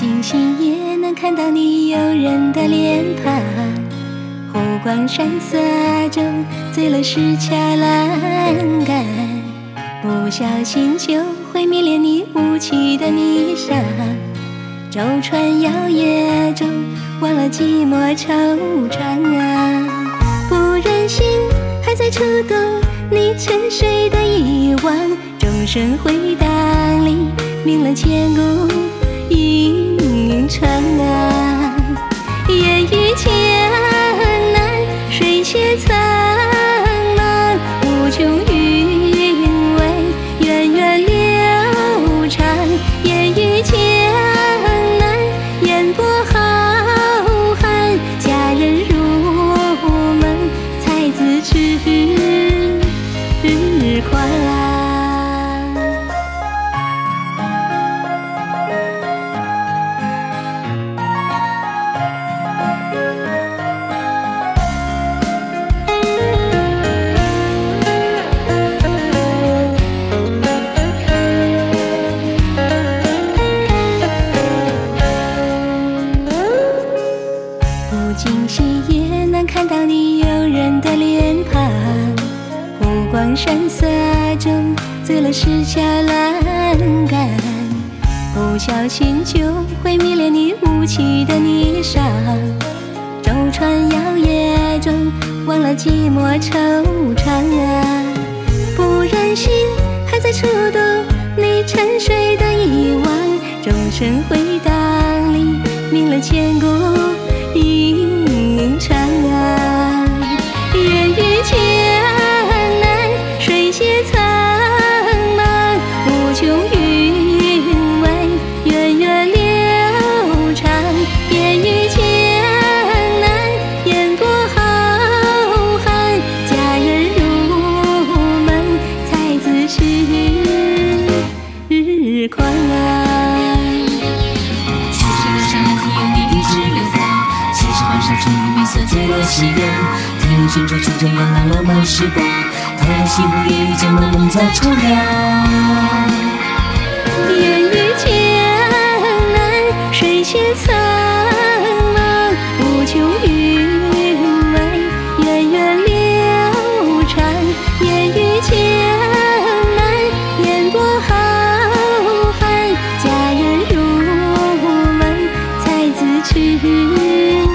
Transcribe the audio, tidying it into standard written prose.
经心也能看到你诱人的脸庞，湖光山色中醉了石桥栏杆，不小心就会迷恋你舞起的霓裳，舟船摇曳中忘了寂寞惆怅啊，不忍心还在触动你沉睡的遗忘，钟声回荡里鸣了千古吟唱啊，烟雨江南水血苍茫，无穷韵味源远流长，烟雨江南烟波浩瀚，佳人入梦才自痴狂啊。不经心也能看到你诱人的脸庞，湖光山色中醉了石桥栏杆，不小心就会迷恋你舞起的霓裳，舟船摇曳中忘了寂寞惆怅啊，不忍心还在触动你沉睡的遗忘，钟声回荡里鸣了千古吟唱啊，烟雨江南水血苍茫，无穷韵味源远流长，烟雨江南烟波浩瀚，佳人入梦才自痴狂啊。 醉了夕阳，太阳升着初晨染蓝了满时光，太阳西湖夜雨将那梦在重阳。 烟雨江南水血苍茫，无穷韵味源远流长，烟雨江南烟波浩瀚，佳人入梦才自痴